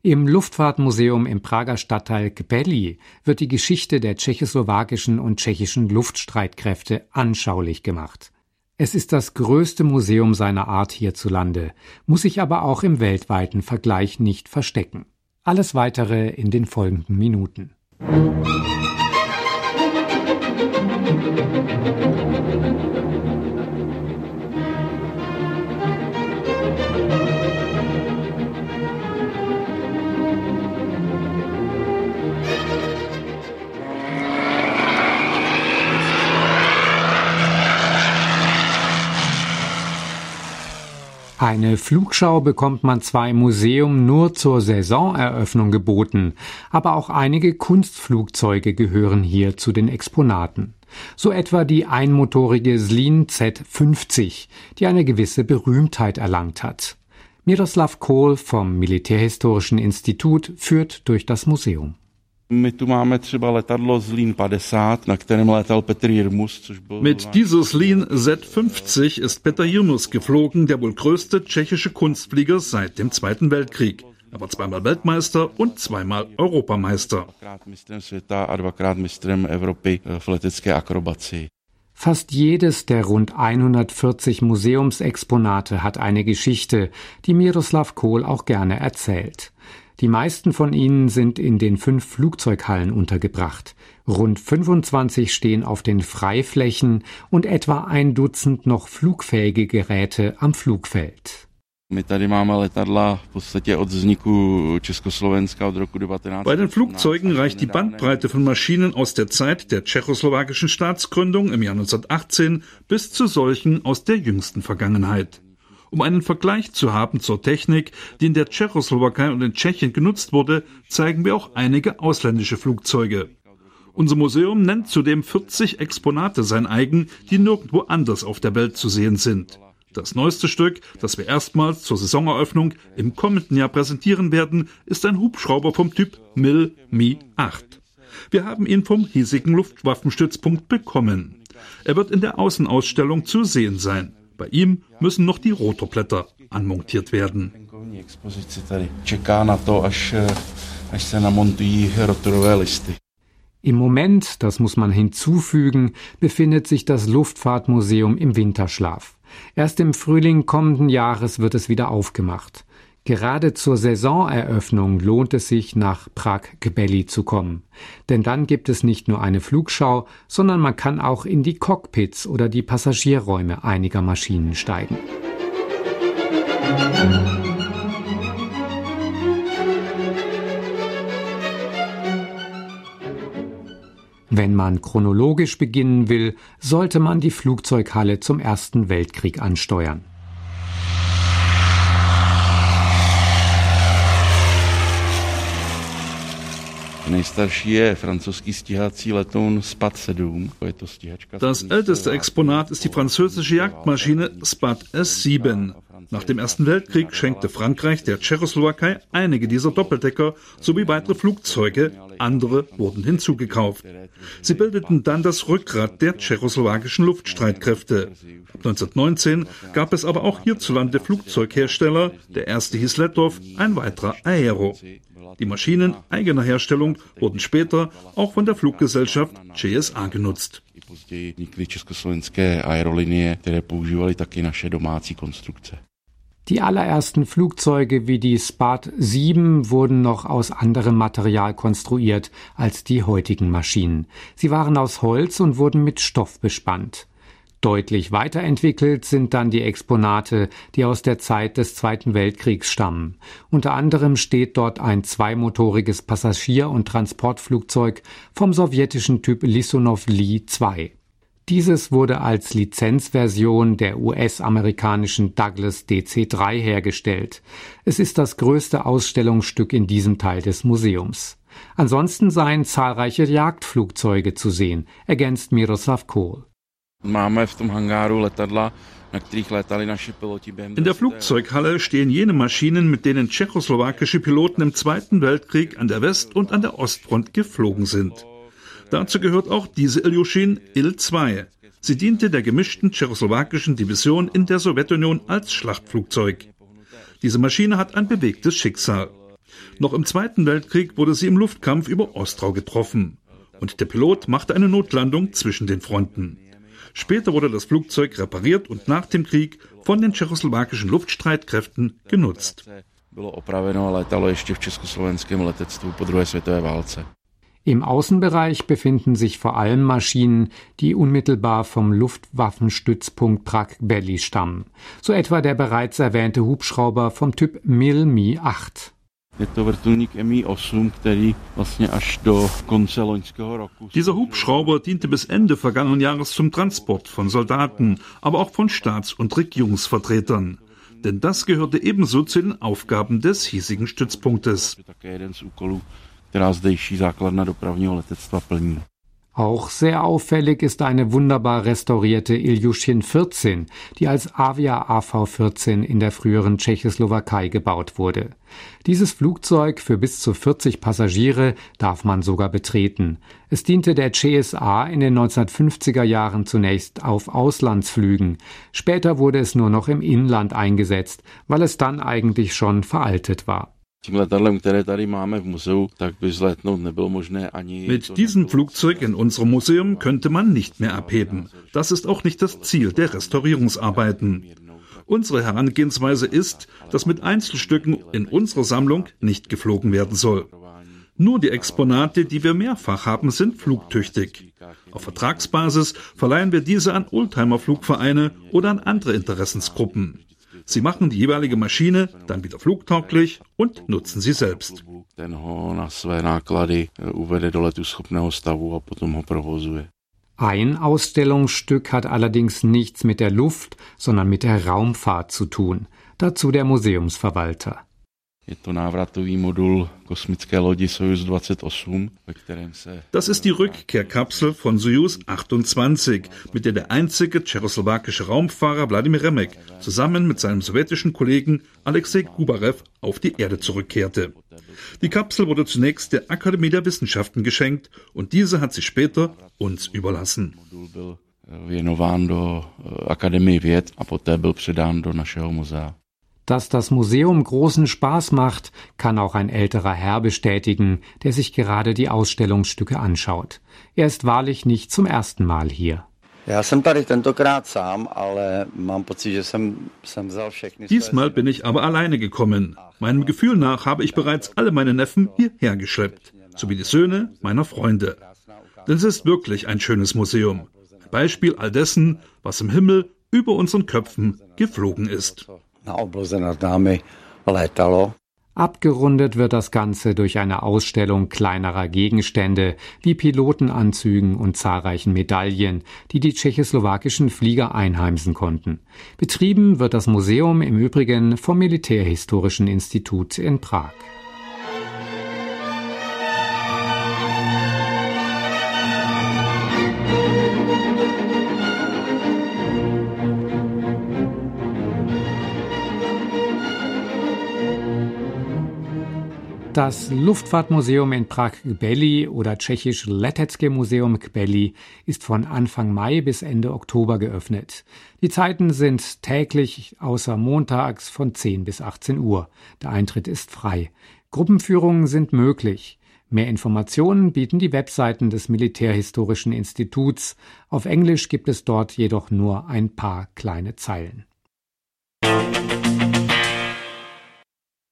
Im Luftfahrtmuseum im Prager Stadtteil Kbely wird die Geschichte der tschechoslowakischen und tschechischen Luftstreitkräfte anschaulich gemacht. Es ist das größte Museum seiner Art hierzulande, muss sich aber auch im weltweiten Vergleich nicht verstecken. Alles Weitere in den folgenden Minuten. Eine Flugschau bekommt man zwar im Museum nur zur Saisoneröffnung geboten, aber auch einige Kunstflugzeuge gehören hier zu den Exponaten. So etwa die einmotorige Zlín Z-50, die eine gewisse Berühmtheit erlangt hat. Miroslav Kohl vom Militärhistorischen Institut führt durch das Museum. Mit dieser Zlín Z-50 ist Peter Jirmus geflogen, der wohl größte tschechische Kunstflieger seit dem Zweiten Weltkrieg. Er war zweimal Weltmeister und zweimal Europameister. Fast jedes der rund 140 Museumsexponate hat eine Geschichte, die Miroslav Kohl auch gerne erzählt. Die meisten von ihnen sind in den 5 Flugzeughallen untergebracht. Rund 25 stehen auf den Freiflächen und etwa 1 Dutzend noch flugfähige Geräte am Flugfeld. Bei den Flugzeugen reicht die Bandbreite von Maschinen aus der Zeit der tschechoslowakischen Staatsgründung im Jahr 1918 bis zu solchen aus der jüngsten Vergangenheit. Um einen Vergleich zu haben zur Technik, die in der Tschechoslowakei und in Tschechien genutzt wurde, zeigen wir auch einige ausländische Flugzeuge. Unser Museum nennt zudem 40 Exponate sein eigen, die nirgendwo anders auf der Welt zu sehen sind. Das neueste Stück, das wir erstmals zur Saisoneröffnung im kommenden Jahr präsentieren werden, ist ein Hubschrauber vom Typ MIL-Mi-8. Wir haben ihn vom hiesigen Luftwaffenstützpunkt bekommen. Er wird in der Außenausstellung zu sehen sein. Bei ihm müssen noch die Rotorblätter anmontiert werden. Im Moment, das muss man hinzufügen, befindet sich das Luftfahrtmuseum im Winterschlaf. Erst im Frühling kommenden Jahres wird es wieder aufgemacht. Gerade zur Saisoneröffnung lohnt es sich, nach Prag-Kbely zu kommen. Denn dann gibt es nicht nur eine Flugschau, sondern man kann auch in die Cockpits oder die Passagierräume einiger Maschinen steigen. Wenn man chronologisch beginnen will, sollte man die Flugzeughalle zum Ersten Weltkrieg ansteuern. Das älteste Exponat ist die französische Jagdmaschine Spad S7. Nach dem Ersten Weltkrieg schenkte Frankreich der Tschechoslowakei einige dieser Doppeldecker sowie weitere Flugzeuge, andere wurden hinzugekauft. Sie bildeten dann das Rückgrat der tschechoslowakischen Luftstreitkräfte. Ab 1919 gab es aber auch hierzulande Flugzeughersteller, der erste hieß Letov, ein weiterer Aero. Die Maschinen eigener Herstellung wurden später auch von der Fluggesellschaft ČSA genutzt. Die allerersten Flugzeuge wie die Spad 7 wurden noch aus anderem Material konstruiert als die heutigen Maschinen. Sie waren aus Holz und wurden mit Stoff bespannt. Deutlich weiterentwickelt sind dann die Exponate, die aus der Zeit des Zweiten Weltkriegs stammen. Unter anderem steht dort ein zweimotoriges Passagier- und Transportflugzeug vom sowjetischen Typ Lysonov Li-2. Dieses wurde als Lizenzversion der US-amerikanischen Douglas DC-3 hergestellt. Es ist das größte Ausstellungsstück in diesem Teil des Museums. Ansonsten seien zahlreiche Jagdflugzeuge zu sehen, ergänzt Miroslav Kohl. In der Flugzeughalle stehen jene Maschinen, mit denen tschechoslowakische Piloten im Zweiten Weltkrieg an der West- und an der Ostfront geflogen sind. Dazu gehört auch diese Iljuschin Il-2. Sie diente der gemischten tschechoslowakischen Division in der Sowjetunion als Schlachtflugzeug. Diese Maschine hat ein bewegtes Schicksal. Noch im Zweiten Weltkrieg wurde sie im Luftkampf über Ostrau getroffen. Und der Pilot machte eine Notlandung zwischen den Fronten. Später wurde das Flugzeug repariert und nach dem Krieg von den tschechoslowakischen Luftstreitkräften genutzt. Im Außenbereich befinden sich vor allem Maschinen, die unmittelbar vom Luftwaffenstützpunkt Prague-Belly stammen. So etwa der bereits erwähnte Hubschrauber vom Typ Mil-Mi-8. Dieser Hubschrauber diente bis Ende vergangenen Jahres zum Transport von Soldaten, aber auch von Staats- und Regierungsvertretern. Denn das gehörte ebenso zu den Aufgaben des hiesigen Stützpunktes. Auch sehr auffällig ist eine wunderbar restaurierte Iljushin 14, die als Avia AV-14 in der früheren Tschechoslowakei gebaut wurde. Dieses Flugzeug für bis zu 40 Passagiere darf man sogar betreten. Es diente der CSA in den 1950er Jahren zunächst auf Auslandsflügen. Später wurde es nur noch im Inland eingesetzt, weil es dann eigentlich schon veraltet war. Mit diesem Flugzeug in unserem Museum könnte man nicht mehr abheben. Das ist auch nicht das Ziel der Restaurierungsarbeiten. Unsere Herangehensweise ist, dass mit Einzelstücken in unserer Sammlung nicht geflogen werden soll. Nur die Exponate, die wir mehrfach haben, sind flugtüchtig. Auf Vertragsbasis verleihen wir diese an Oldtimer-Flugvereine oder an andere Interessensgruppen. Sie machen die jeweilige Maschine dann wieder flugtauglich und nutzen sie selbst. Ein Ausstellungsstück hat allerdings nichts mit der Luft, sondern mit der Raumfahrt zu tun. Dazu der Museumsverwalter. Das ist die Rückkehrkapsel von Sojus 28, mit der der einzige tschechoslowakische Raumfahrer Wladimir Remek zusammen mit seinem sowjetischen Kollegen Alexei Gubarev auf die Erde zurückkehrte. Die Kapsel wurde zunächst der Akademie der Wissenschaften geschenkt und diese hat sie später uns überlassen. Dass das Museum großen Spaß macht, kann auch ein älterer Herr bestätigen, der sich gerade die Ausstellungsstücke anschaut. Er ist wahrlich nicht zum ersten Mal hier. Diesmal bin ich aber alleine gekommen. Meinem Gefühl nach habe ich bereits alle meine Neffen hierher geschleppt, sowie die Söhne meiner Freunde. Denn es ist wirklich ein schönes Museum. Ein Beispiel all dessen, was im Himmel über unseren Köpfen geflogen ist. Abgerundet wird das Ganze durch eine Ausstellung kleinerer Gegenstände wie Pilotenanzügen und zahlreichen Medaillen, die die tschechoslowakischen Flieger einheimsen konnten. Betrieben wird das Museum im Übrigen vom Militärhistorischen Institut in Prag. Das Luftfahrtmuseum in Prague-Belly oder tschechisch Letecké muzeum Kbely ist von Anfang Mai bis Ende Oktober geöffnet. Die Zeiten sind täglich außer montags von 10 bis 18 Uhr. Der Eintritt ist frei. Gruppenführungen sind möglich. Mehr Informationen bieten die Webseiten des Militärhistorischen Instituts. Auf Englisch gibt es dort jedoch nur ein paar kleine Zeilen.